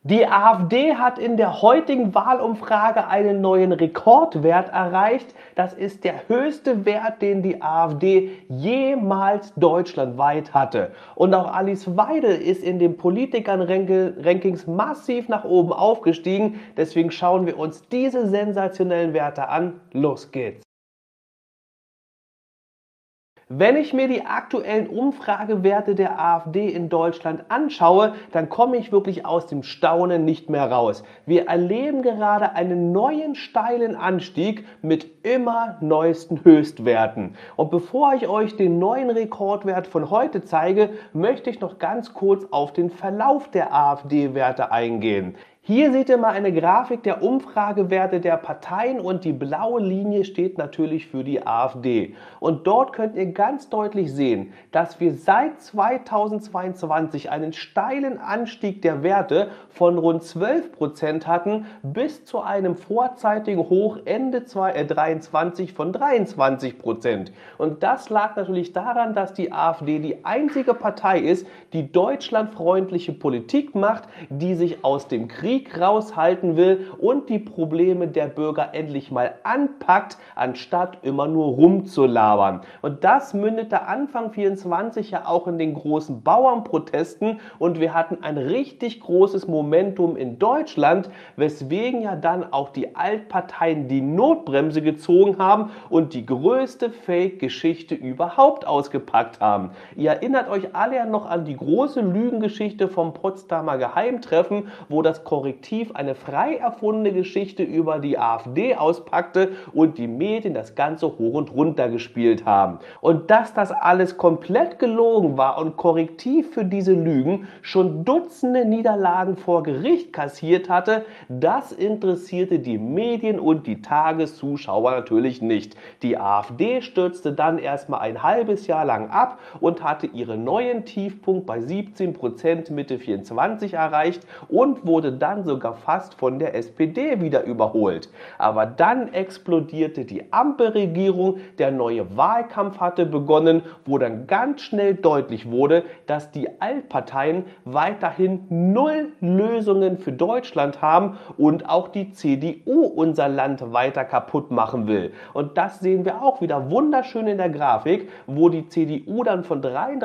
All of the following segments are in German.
Die AfD hat in der heutigen Wahlumfrage einen neuen Rekordwert erreicht. Das ist der höchste Wert, den die AfD jemals deutschlandweit hatte. Und auch Alice Weidel ist in den Politikern-Rankings massiv nach oben aufgestiegen. Deswegen schauen wir uns diese sensationellen Werte an. Los geht's! Wenn ich mir die aktuellen Umfragewerte der AfD in Deutschland anschaue, dann komme ich wirklich aus dem Staunen nicht mehr raus. Wir erleben gerade einen neuen steilen Anstieg mit immer neuesten Höchstwerten. Und bevor ich euch den neuen Rekordwert von heute zeige, möchte ich noch ganz kurz auf den Verlauf der AfD-Werte eingehen. Hier seht ihr mal eine Grafik der Umfragewerte der Parteien und die blaue Linie steht natürlich für die AfD. Und dort könnt ihr ganz deutlich sehen, dass wir seit 2022 einen steilen Anstieg der Werte von rund 12% hatten bis zu einem vorzeitigen Hoch Ende 2023 von 23%. Und das lag natürlich daran, dass die AfD die einzige Partei ist, die deutschlandfreundliche Politik macht, die sich aus dem Krieg raushalten will und die Probleme der Bürger endlich mal anpackt, anstatt immer nur rumzulabern. Und das mündete Anfang 24 ja auch in den großen Bauernprotesten und wir hatten ein richtig großes Momentum in Deutschland, weswegen ja dann auch die Altparteien die Notbremse gezogen haben und die größte Fake-Geschichte überhaupt ausgepackt haben. Ihr erinnert euch alle ja noch an die große Lügengeschichte vom Potsdamer Geheimtreffen, wo das Korrektiv eine frei erfundene Geschichte über die AfD auspackte und die Medien das Ganze hoch und runter gespielt haben. Und dass das alles komplett gelogen war und Korrektiv für diese Lügen schon Dutzende Niederlagen vor Gericht kassiert hatte, das interessierte die Medien und die Tageszuschauer natürlich nicht. Die AfD stürzte dann erstmal ein halbes Jahr lang ab und hatte ihren neuen Tiefpunkt bei 17% Mitte 24 erreicht und wurde dann sogar fast von der SPD wieder überholt. Aber dann explodierte die Ampelregierung, der neue Wahlkampf hatte begonnen, wo dann ganz schnell deutlich wurde, dass die Altparteien weiterhin null Lösungen für Deutschland haben und auch die CDU unser Land weiter kaputt machen will. Und das sehen wir auch wieder wunderschön in der Grafik, wo die CDU dann von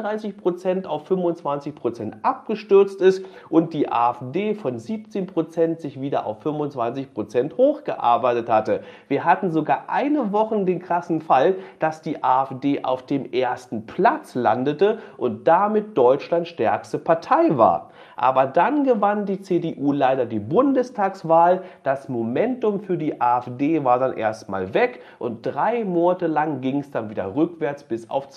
33% auf 25% abgestürzt ist und die AfD von 17% sich wieder auf 25% hochgearbeitet hatte. Wir hatten sogar eine Woche den krassen Fall, dass die AfD auf dem ersten Platz landete und damit Deutschlands stärkste Partei war. Aber dann gewann die CDU leider die Bundestagswahl, das Momentum für die AfD war dann erstmal weg und 3 Monate lang ging es dann wieder rückwärts bis auf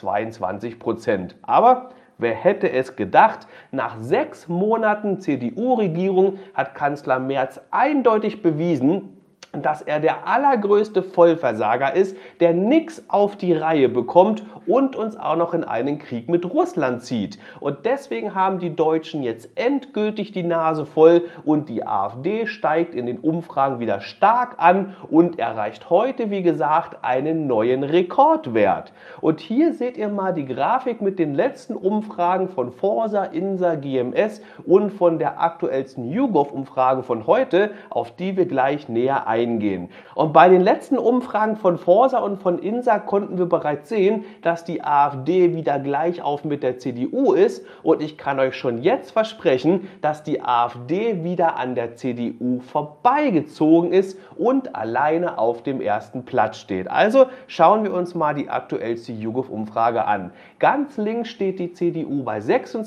22%. Aber wer hätte es gedacht? Nach 6 Monaten CDU-Regierung hat Kanzler Merz eindeutig bewiesen, dass er der allergrößte Vollversager ist, der nichts auf die Reihe bekommt und uns auch noch in einen Krieg mit Russland zieht. Und deswegen haben die Deutschen jetzt endgültig die Nase voll und die AfD steigt in den Umfragen wieder stark an und erreicht heute, wie gesagt, einen neuen Rekordwert. Und hier seht ihr mal die Grafik mit den letzten Umfragen von Forsa, INSA, GMS und von der aktuellsten YouGov-Umfrage von heute, auf die wir gleich näher eingehen. Und bei den letzten Umfragen von Forsa und von INSA konnten wir bereits sehen, dass die AfD wieder gleich auf mit der CDU ist und ich kann euch schon jetzt versprechen, dass die AfD wieder an der CDU vorbeigezogen ist und alleine auf dem ersten Platz steht. Also schauen wir uns mal die aktuellste YouGov-Umfrage an. Ganz links steht die CDU bei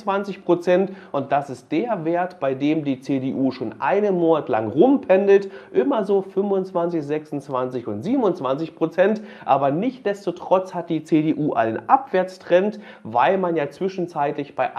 26% und das ist der Wert, bei dem die CDU schon einen Monat lang rumpendelt, immer so 25, 26 und 27%, aber nichtsdestotrotz hat die CDU einen Abwärtstrend, weil man ja zwischenzeitlich bei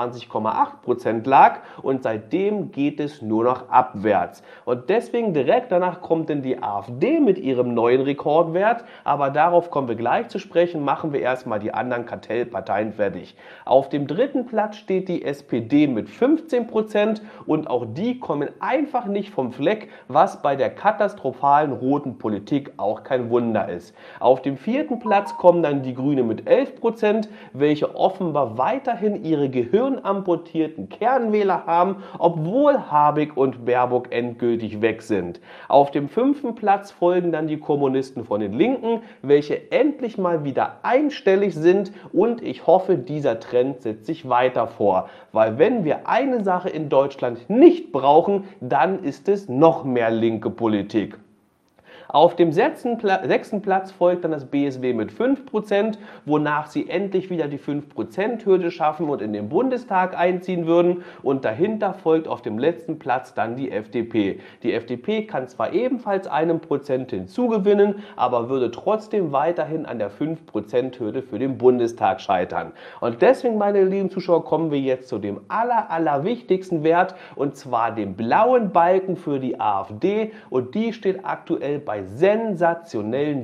28,8% lag und seitdem geht es nur noch abwärts. Und deswegen direkt danach kommt dann die AfD mit ihrem neuen Rekordwert, aber darauf kommen wir gleich zu sprechen, machen wir erstmal die anderen Kartellparteien fertig. Auf dem dritten Platz steht die SPD mit 15% und auch die kommen einfach nicht vom Fleck, was bei der katastrophalen roten Politik auch kein Wunder ist. Auf dem vierten Platz kommen dann die Grünen Grüne mit 11%, welche offenbar weiterhin ihre gehirnamputierten Kernwähler haben, obwohl Habeck und Baerbock endgültig weg sind. Auf dem 5. Platz folgen dann die Kommunisten von den Linken, welche endlich mal wieder einstellig sind, und ich hoffe, dieser Trend setzt sich weiter vor, weil wenn wir eine Sache in Deutschland nicht brauchen, dann ist es noch mehr linke Politik. Auf dem 6. Platz folgt dann das BSW mit 5%, wonach sie endlich wieder die 5%-Hürde schaffen und in den Bundestag einziehen würden. Und dahinter folgt auf dem letzten Platz dann die FDP. Die FDP kann zwar ebenfalls 1% hinzugewinnen, aber würde trotzdem weiterhin an der 5%-Hürde für den Bundestag scheitern. Und deswegen, meine lieben Zuschauer, kommen wir jetzt zu dem allerwichtigsten Wert, und zwar dem blauen Balken für die AfD. Und die steht aktuell bei sensationellen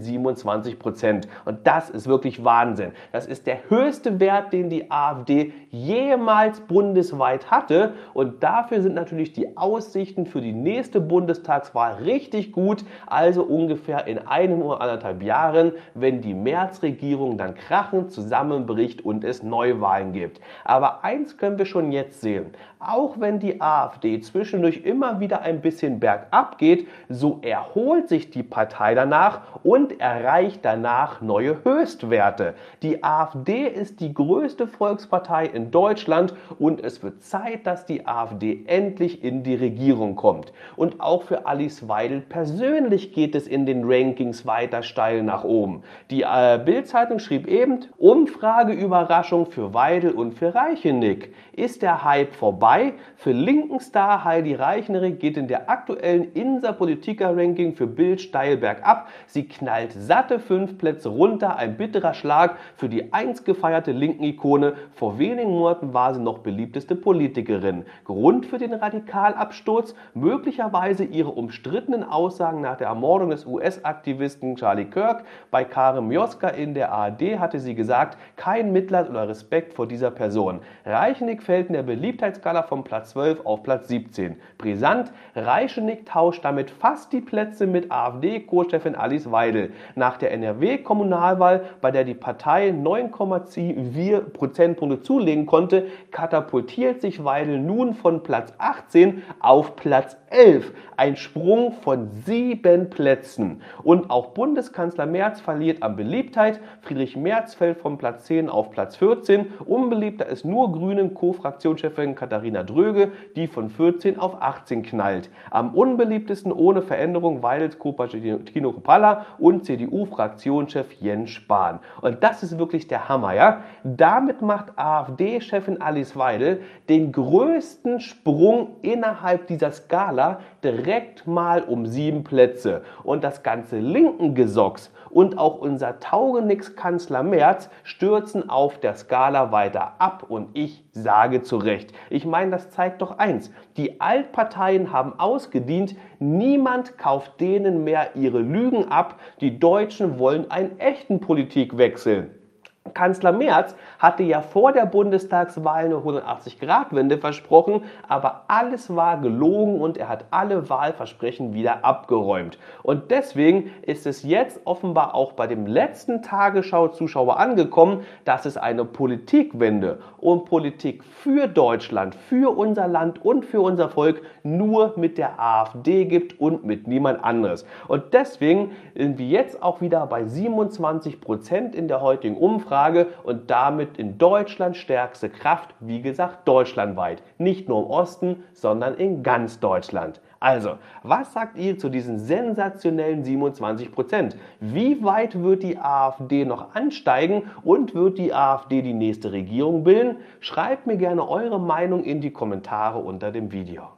27%. Und das ist wirklich Wahnsinn. Das ist der höchste Wert, den die AfD jemals bundesweit hatte. Und dafür sind natürlich die Aussichten für die nächste Bundestagswahl richtig gut. Also ungefähr in 1 oder 1,5 Jahren, wenn die Merz-Regierung dann krachend zusammenbricht und es Neuwahlen gibt. Aber eins können wir schon jetzt sehen. Auch wenn die AfD zwischendurch immer wieder ein bisschen bergab geht, so erholt sich die Partei danach und erreicht danach neue Höchstwerte. Die AfD ist die größte Volkspartei in Deutschland und es wird Zeit, dass die AfD endlich in die Regierung kommt. Und auch für Alice Weidel persönlich geht es in den Rankings weiter steil nach oben. Die Bild-Zeitung schrieb eben: Umfrageüberraschung für Weidel und für Reichenick. Ist der Hype vorbei? Für linken Star Heidi Reichenick geht in der aktuellen Insa-Politiker-Ranking für Bild steil bergab. Sie knallt satte 5 Plätze runter, ein bitterer Schlag für die einst gefeierte linken Ikone. Vor wenigen Monaten war sie noch beliebteste Politikerin. Grund für den Radikalabsturz? Möglicherweise ihre umstrittenen Aussagen nach der Ermordung des US-Aktivisten Charlie Kirk. Bei Karin Mioska in der ARD hatte sie gesagt, kein Mitleid oder Respekt vor dieser Person. Reichenick fällt in der Beliebtheitsskala von Platz 12 auf Platz 17. Brisant, Reichenick tauscht damit fast die Plätze mit AfD-Co-Chefin Alice Weidel. Nach der NRW-Kommunalwahl, bei der die Partei 9,4 Prozentpunkte zulegen konnte, katapultiert sich Weidel nun von Platz 18 auf Platz 11. Ein Sprung von 7 Plätzen. Und auch Bundeskanzler Merz verliert an Beliebtheit. Friedrich Merz fällt von Platz 10 auf Platz 14. Unbeliebter ist nur Grünen Co-Fraktionschefin Katharina Dröge, die von 14 auf 18 knallt. Am unbeliebtesten ohne Veränderung Weidels Co-Partner Tino Kruppalla und CDU-Fraktionschef Jens Spahn. Und das ist wirklich der Hammer, ja? Damit macht AfD-Chefin Alice Weidel den größten Sprung innerhalb dieser Skala direkt mal um 7 Plätze. Und das ganze linken Gesocks und auch unser Taugenichts-Kanzler Merz stürzen auf der Skala weiter ab. Und ich sage zu Recht. Ich meine, das zeigt doch eins. Die Altparteien haben ausgedient. Niemand kauft denen mehr ihre Lügen ab. Die Deutschen wollen einen echten Politikwechsel. Kanzler Merz hatte ja vor der Bundestagswahl eine 180-Grad-Wende versprochen, aber alles war gelogen und er hat alle Wahlversprechen wieder abgeräumt. Und deswegen ist es jetzt offenbar auch bei dem letzten Tagesschau-Zuschauer angekommen, dass es eine Politikwende und Politik für Deutschland, für unser Land und für unser Volk nur mit der AfD gibt und mit niemand anderes. Und deswegen sind wir jetzt auch wieder bei 27% in der heutigen Umfrage und damit in Deutschland stärkste Kraft, wie gesagt, deutschlandweit. Nicht nur im Osten, sondern in ganz Deutschland. Also, was sagt ihr zu diesen sensationellen 27%? Wie weit wird die AfD noch ansteigen und wird die AfD die nächste Regierung bilden? Schreibt mir gerne eure Meinung in die Kommentare unter dem Video.